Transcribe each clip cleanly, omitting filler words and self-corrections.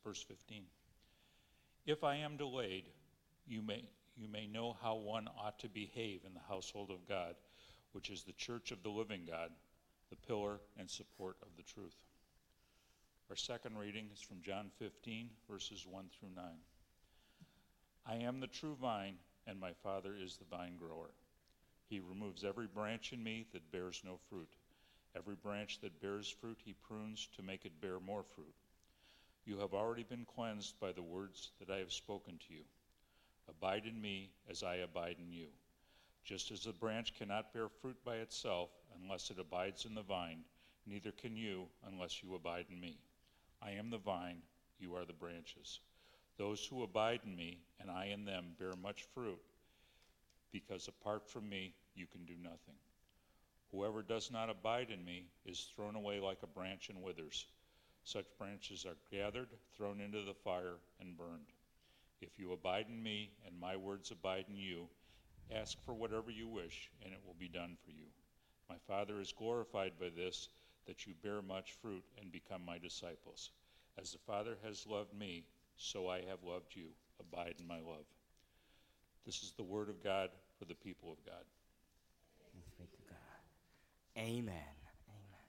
verse 15. If I am delayed, you may know how one ought to behave in the household of God, which is the church of the living God, the pillar and support of the truth. Our second reading is from John 15, verses 1 through 9. I am the true vine, and my Father is the vine grower. He removes every branch in me that bears no fruit. Every branch that bears fruit he prunes to make it bear more fruit. You have already been cleansed by the words that I have spoken to you. Abide in me as I abide in you. Just as the branch cannot bear fruit by itself unless it abides in the vine, neither can you unless you abide in me. I am the vine, you are the branches. Those who abide in me and I in them bear much fruit, because apart from me you can do nothing. Whoever does not abide in me is thrown away like a branch and withers. Such branches are gathered, thrown into the fire, and burned. If you abide in me and my words abide in you, ask for whatever you wish, and it will be done for you. My Father is glorified by this, that you bear much fruit and become my disciples. As the Father has loved me, so I have loved you. Abide in my love. This is the word of God for the people of God. Thanks be to God. Amen. Amen.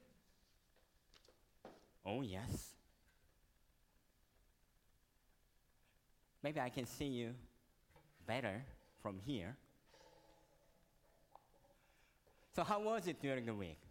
Oh, yes. Maybe I can see you better from here. So how was it during the week?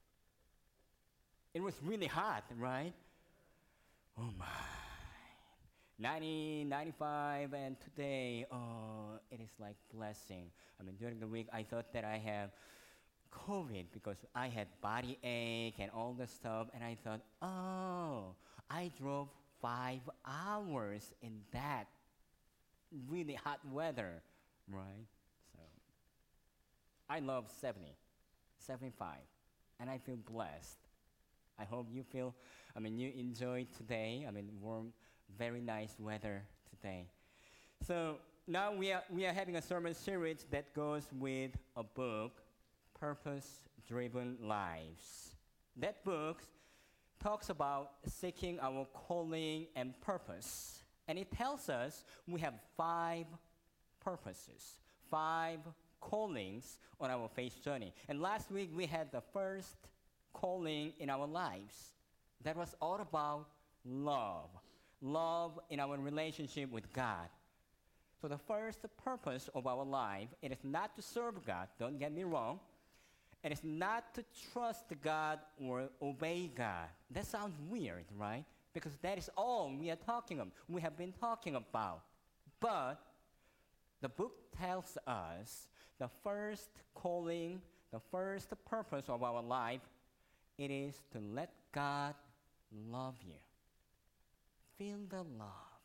It was really hot, right? Oh my. 90, 95, and today, it is like blessing. I mean, during the week, I thought that I have COVID because I had body ache and all the stuff, and I thought, I drove 5 hours in that really hot weather, right? So I love 70, 75, and I feel blessed. I hope you you enjoy today. Warm, very nice weather today. So now we are having a sermon series that goes with a book, Purpose-Driven Lives. That book talks about seeking our calling and purpose. And it tells us we have 5 purposes, 5 callings on our faith journey. And last week we had the first calling in our lives. That was all about love. Love in our relationship with God. So the first purpose of our life, it is not to serve God, don't get me wrong. It is not to trust God or obey God. That sounds weird, right? Because that is all we have been talking about. But the book tells us the first calling, the first purpose of our life, it is to let God love you. Feel the love.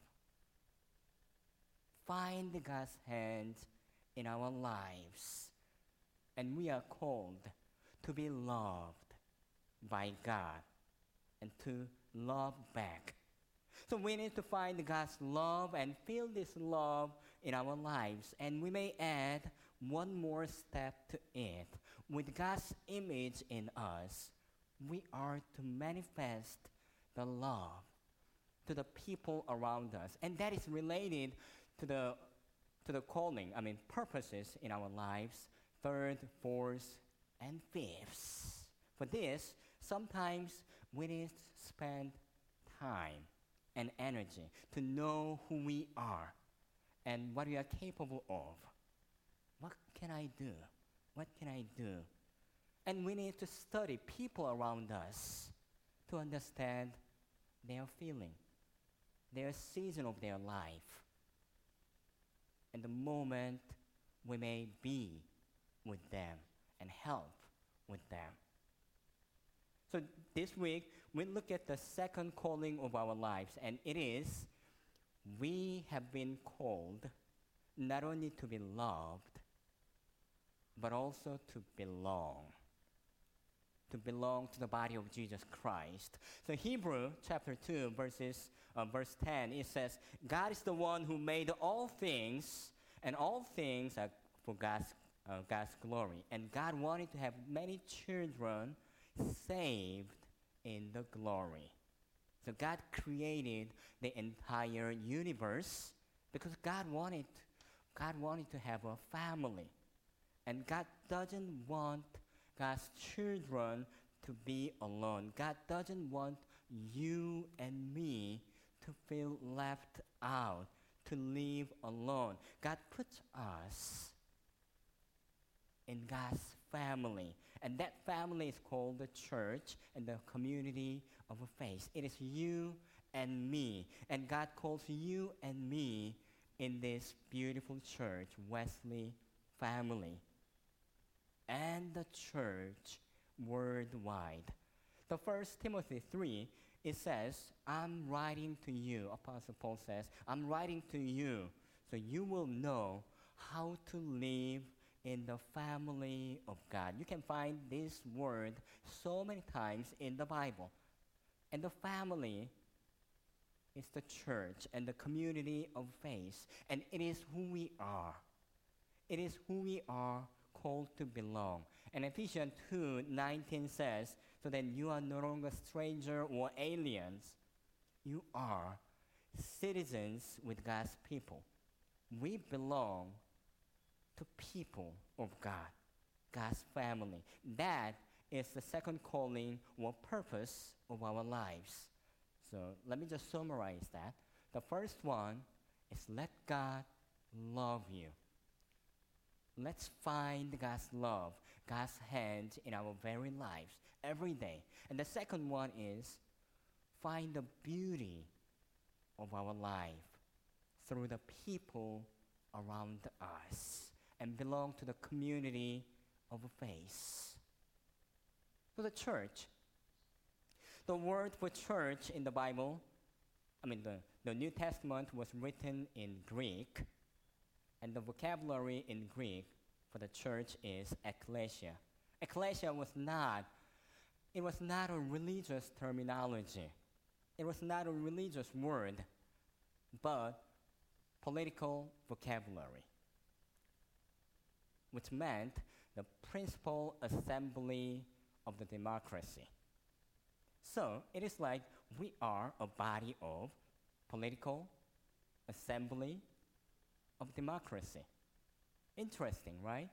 Find God's hand in our lives. And we are called to be loved by God and to love back. So we need to find God's love and feel this love in our lives. And we may add one more step to it. With God's image in us, we are to manifest the love to the people around us. And that is related to the calling, purposes in our lives, 3rd, 4th, and 5th. For this, sometimes we need to spend time and energy to know who we are and what we are capable of. What can I do? What can I do? And we need to study people around us to understand their feeling, their season of their life, and the moment we may be with them and help with them. So this week, we look at the second calling of our lives, and it is we have been called not only to be loved, but also to belong to the body of Jesus Christ. So Hebrew chapter 2, verse 10, it says, God is the one who made all things, and all things are for God's glory. And God wanted to have many children saved in the glory. So God created the entire universe because God wanted to have a family. And God doesn't want God's children to be alone. God doesn't want you and me to feel left out, to live alone. God puts us in God's family. And that family is called the church and the community of faith. It is you and me. And God calls you and me in this beautiful church, Wesley family, and the church worldwide. The 1 Timothy 3, it says, I'm writing to you, Apostle Paul says, I'm writing to you so you will know how to live in the family of God. You can find this word so many times in the Bible. And the family is the church and the community of faith. And it is who we are. It is who we are called to belong. And Ephesians 2:19 says, so then you are no longer stranger or aliens. You are citizens with God's people. We belong to people of God, God's family. That is the second calling or purpose of our lives. So let me just summarize that. The first one is let God love you. Let's find God's love, God's hand in our very lives every day. And the second one is find the beauty of our life through the people around us and belong to the community of faith. So the church, the word for church in the Bible, the New Testament was written in Greek, and the vocabulary in Greek for the church is ecclesia. Ecclesia was not a religious terminology. It was not a religious word, but political vocabulary, which meant the principal assembly of the democracy. So it is like we are a body of political assembly of democracy. Interesting, right?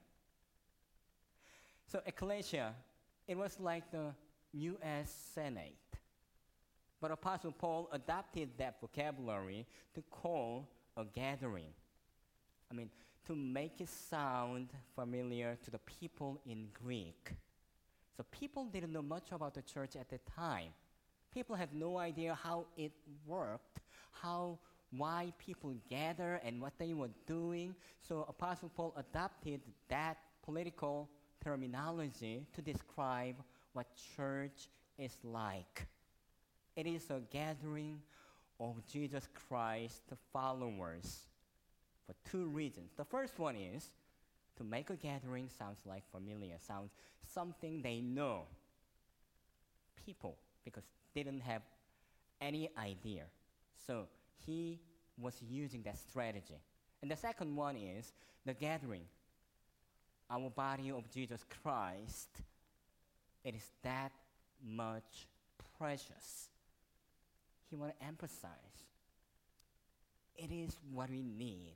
So ecclesia, it was like the U.S. Senate. But Apostle Paul adopted that vocabulary to call a gathering. To make it sound familiar to the people in Greek. So people didn't know much about the church at the time. People had no idea how it worked, why people gather and what they were doing. So Apostle Paul adopted that political terminology to describe what church is like. It is a gathering of Jesus Christ followers for two reasons. The first one is to make a gathering sounds like familiar, sounds something they know. People, because they didn't have any idea. So he was using that strategy. And the second one is the gathering. Our body of Jesus Christ, it is that much precious. He want to emphasize it is what we need.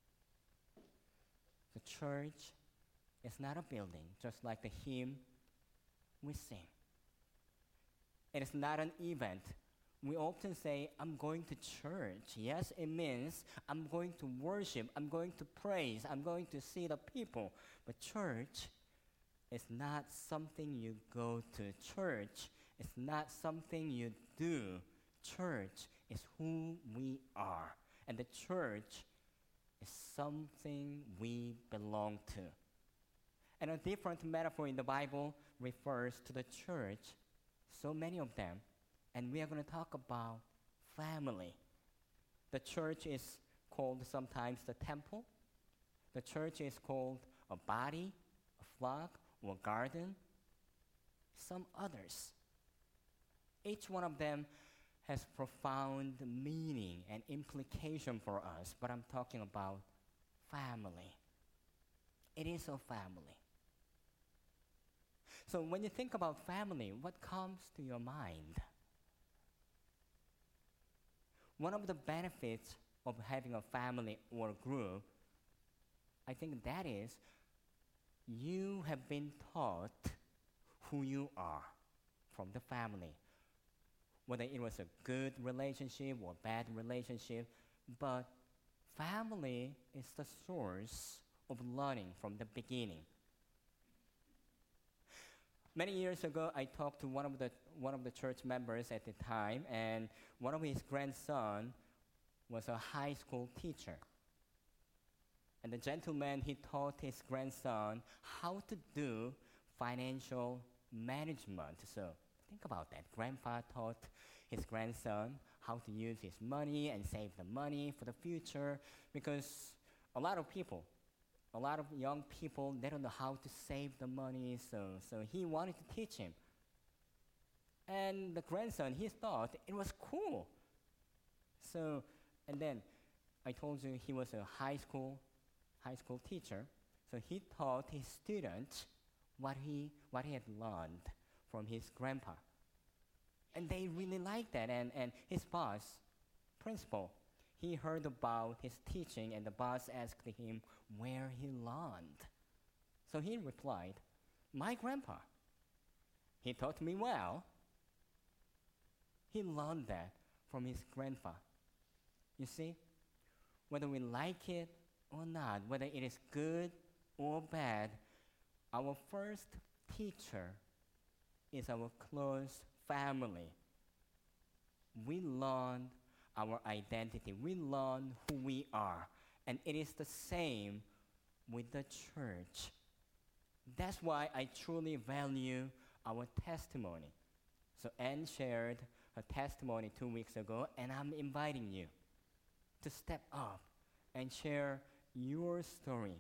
The church is not a building, just like the hymn we sing. It is not an event. We often say, I'm going to church. Yes, it means I'm going to worship, I'm going to praise, I'm going to see the people. But church is not something you go to. Church is not something you do. Church is who we are. And the church is something we belong to. And a different metaphor in the Bible refers to the church, so many of them. And we are going to talk about family. The church is called sometimes the temple. The church is called a body, a flock, or a garden. Some others. Each one of them has profound meaning and implication for us, but I'm talking about family. It is a family. So when you think about family, what comes to your mind? one of the benefits of having a family or a group, I think that is you have been taught who you are from the family. Whether it was a good relationship or bad relationship, but family is the source of learning from the beginning. Many years ago, I talked to one of the church members at the time, and one of his grandson was a high school teacher. And the gentleman, he taught his grandson how to do financial management. So think about that. Grandpa taught his grandson how to use his money and save the money for the future, because a lot of young people, they don't know how to save the money, so he wanted to teach him. And the grandson, he thought it was cool. So, and then I told you he was a high school teacher, so he taught his students what he had learned from his grandpa. And they really liked that, and his boss, principal, he heard about his teaching, and the boss asked him where he learned. So he replied, "My grandpa. He taught me well." He learned that from his grandpa. You see, whether we like it or not, whether it is good or bad, our first teacher is our close family. We learn our identity. We learn who we are. And it is the same with the church. That's why I truly value our testimony. So Anne shared her testimony 2 weeks ago, and I'm inviting you to step up and share your story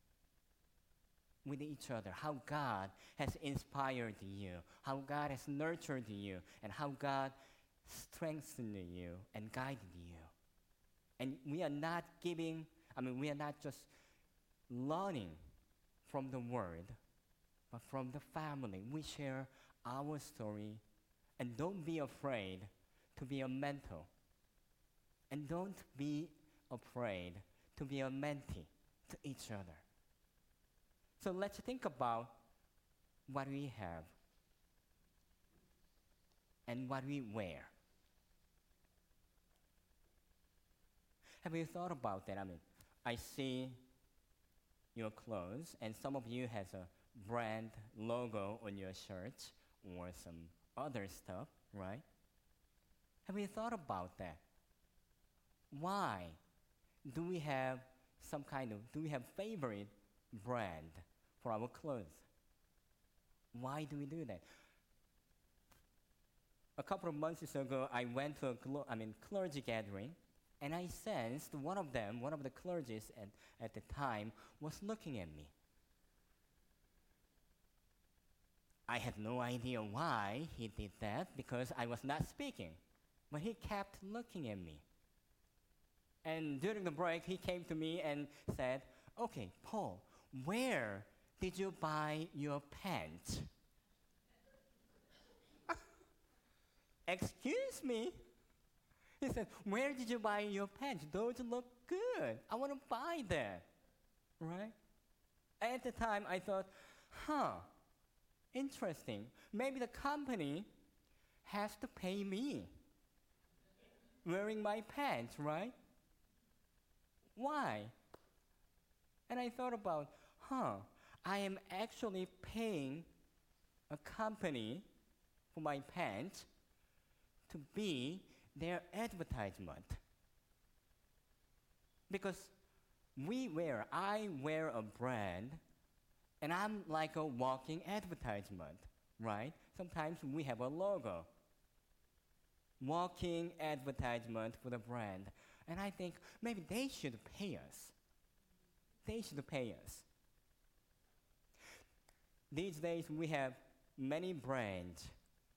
with each other, how God has inspired you, how God has nurtured you, and how God strengthened you and guided you. And we are not just learning from the Word, but from the family. We share our story, and don't be afraid to be a mentor. And don't be afraid to be a mentee to each other. So let's think about what we have and what we wear. Have you thought about that? I see your clothes, and some of you has a brand logo on your shirt or some other stuff, right? Have you thought about that? Why do we have favorite brand for our clothes? Why do we do that? A couple of months ago, I went to a clergy gathering, and I sensed one of the clergies at the time, was looking at me. I had no idea why he did that, because I was not speaking. But he kept looking at me. And during the break, he came to me and said, "Okay, Paul, where did you buy your pants?" Excuse me? He said, "Where did you buy your pants? Those look good. I want to buy that." Right? At the time, I thought, interesting. Maybe the company has to pay me wearing my pants, right? Why? And I thought about, I am actually paying a company for my pants to be their advertisement. Because I wear a brand, and I'm like a walking advertisement, right? Sometimes we have a logo. Walking advertisement for the brand. And I think maybe they should pay us. They should pay us. These days we have many brands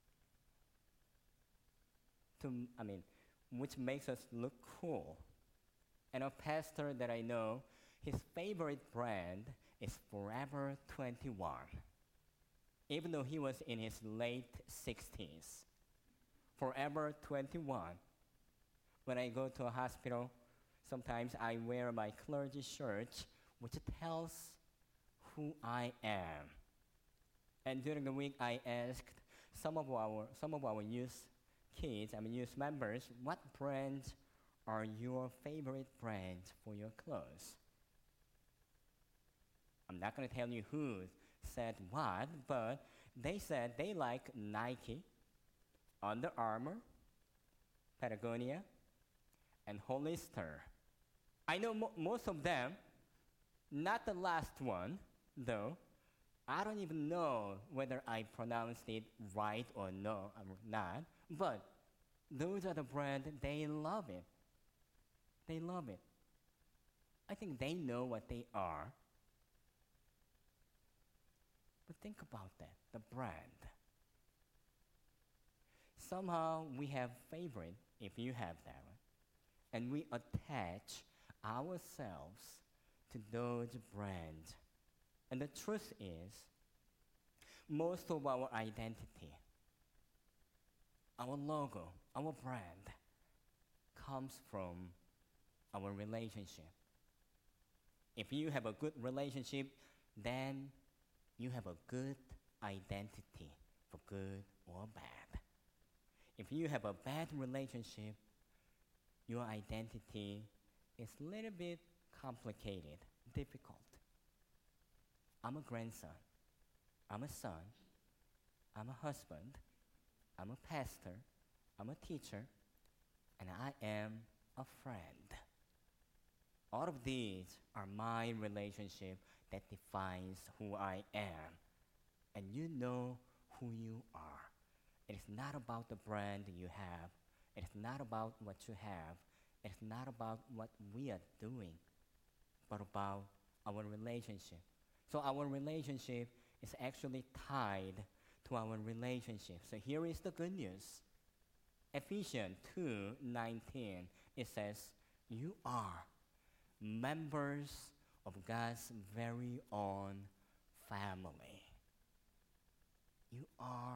which makes us look cool. And a pastor that I know, his favorite brand is Forever 21. Even though he was in his late 60s. Forever 21. When I go to a hospital, sometimes I wear my clergy shirt, which tells who I am. And during the week, I asked some of our youth kids, youth members, what brands are your favorite brands for your clothes? I'm not going to tell you who said what, but they said they like Nike, Under Armour, Patagonia, and Hollister. I know most of them, not the last one, though. I don't even know whether I pronounced it right or no, or not, but those are the brands, they love it. They love it. I think they know what they are. But think about that, the brand. Somehow we have favorite, if you have that one, and we attach ourselves to those brands. And the truth is, most of our identity, our logo, our brand, comes from our relationship. If you have a good relationship, then you have a good identity, for good or bad. If you have a bad relationship, your identity is a little bit complicated, difficult. I'm a grandson. I'm a son. I'm a husband. I'm a pastor. I'm a teacher. And I am a friend. All of these are my relationship that defines who I am. And you know who you are. It is not about the brand you have. It is not about what you have. It is not about what we are doing, but about our relationship. So our relationship is actually tied to our relationship. So here is the good news. Ephesians 2:19, it says, you are members of God's very own family. You are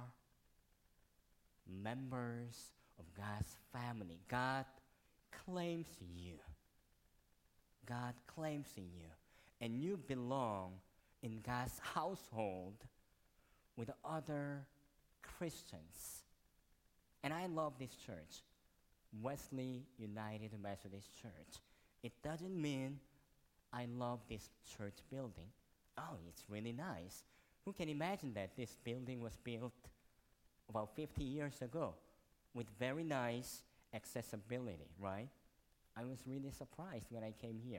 members of God's family. God claims you. God claims you. And you belong in God's household with other Christians. And I love this church, Wesley United Methodist Church. It doesn't mean I love this church building. Oh, it's really nice. Who can imagine that this building was built about 50 years ago with very nice accessibility, right? I was really surprised when I came here.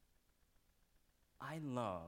I love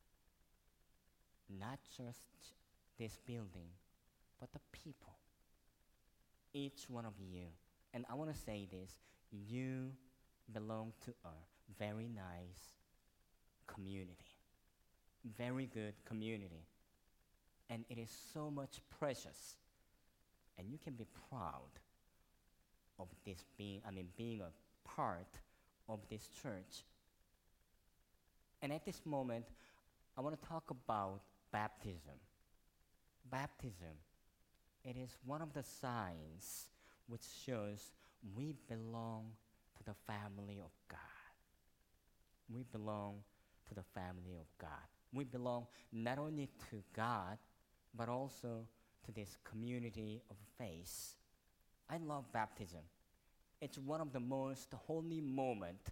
not just this building, but the people. Each one of you. And I want to say this, you belong to a very nice community. Very good community. And it is so much precious. And you can be proud of this being a part of this church. And at this moment, I want to talk about baptism. Baptism, it is one of the signs which shows we belong to the family of God. We belong to the family of God. We belong not only to God, but also to this community of faith. I love baptism. It's one of the most holy moments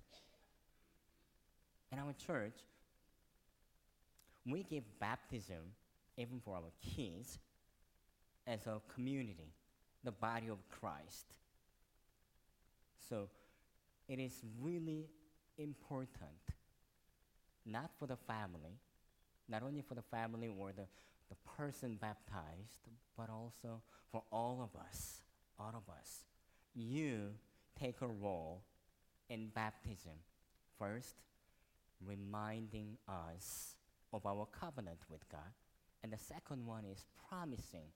in our church. We give baptism even for our kids as a community, the body of Christ. So it is really important, not for the family, not only for the family or the person baptized, but also for all of us, all of us. You take a role in baptism. First, reminding us of our covenant with God. And the second one is promising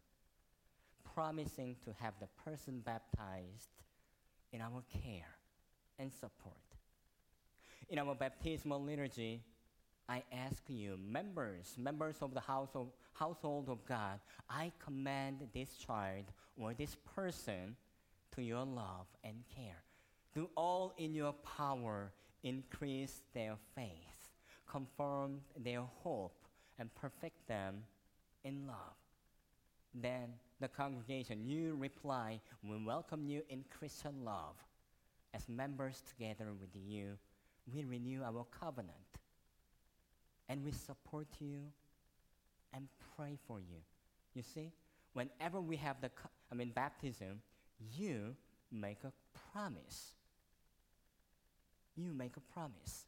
to have the person baptized in our care and support. In our baptismal liturgy, I ask you, members of the household of God, I commend this child or this person to your love and care. Do all in your power increase their faith, confirm their hope, and perfect them in love. Then the congregation, you reply, we welcome you in Christian love. As members together with you, we renew our covenant. And we support you and pray for you. You see, whenever we have baptism, you make a promise. You make a promise.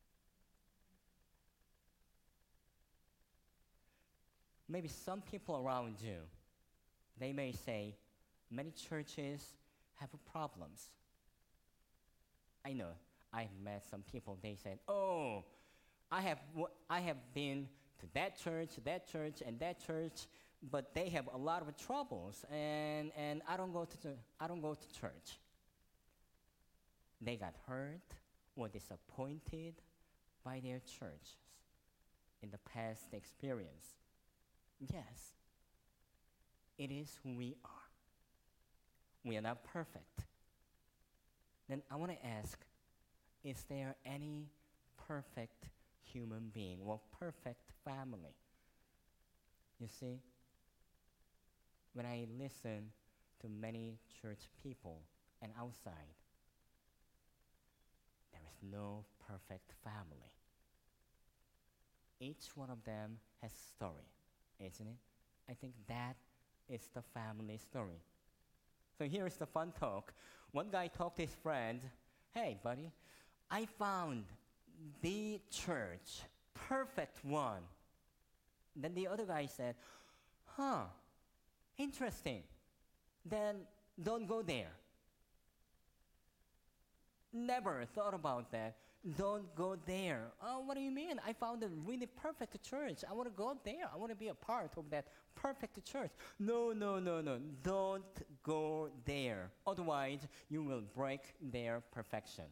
Maybe some people around you, they may say, many churches have problems. I know, I've met some people, they said, oh, I have been to that church, and that church, but they have a lot of troubles, and I don't go to church. They got hurt or disappointed by their churches in the past experience. Yes, it is who we are. We are not perfect. Then I want to ask, is there any perfect human being or perfect family? You see, when I listen to many church people and outside, there is no perfect family. Each one of them has a story, isn't it? I think that is the family story. So here is the fun talk. One guy talked to his friend, hey buddy, I found the church, perfect one. Then the other guy said, interesting. Then don't go there. Never thought about that. Don't go there. Oh, what do you mean? I found a really perfect church. I want to go there. I want to be a part of that perfect church. No. Don't go there. Otherwise, you will break their perfection.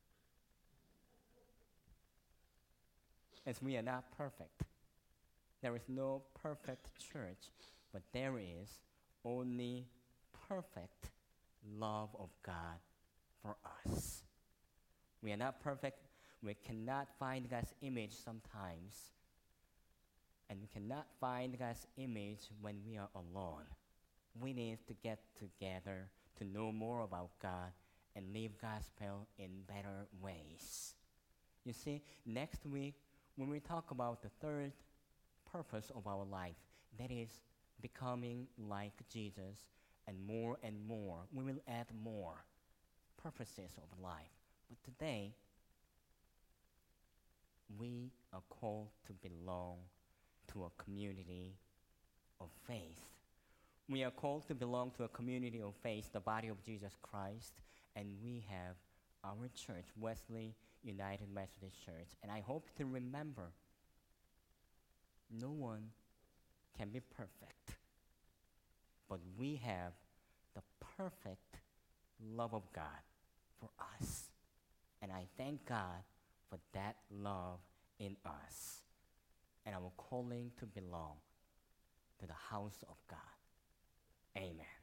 As we are not perfect. There is no perfect church, but there is only perfect love of God for us. We are not perfect. We cannot find God's image sometimes. And we cannot find God's image when we are alone. We need to get together to know more about God and live gospel in better ways. You see, next week, when we talk about the third purpose of our life, that is becoming like Jesus, and more, we will add more purposes of life. But today, we are called to belong to a community of faith. We are called to belong to a community of faith, the body of Jesus Christ, and we have our church, Wesley United Methodist Church. And I hope to remember, no one can be perfect, but we have the perfect love of God for us. And I thank God for that love in us and our calling to belong to the house of God. Amen.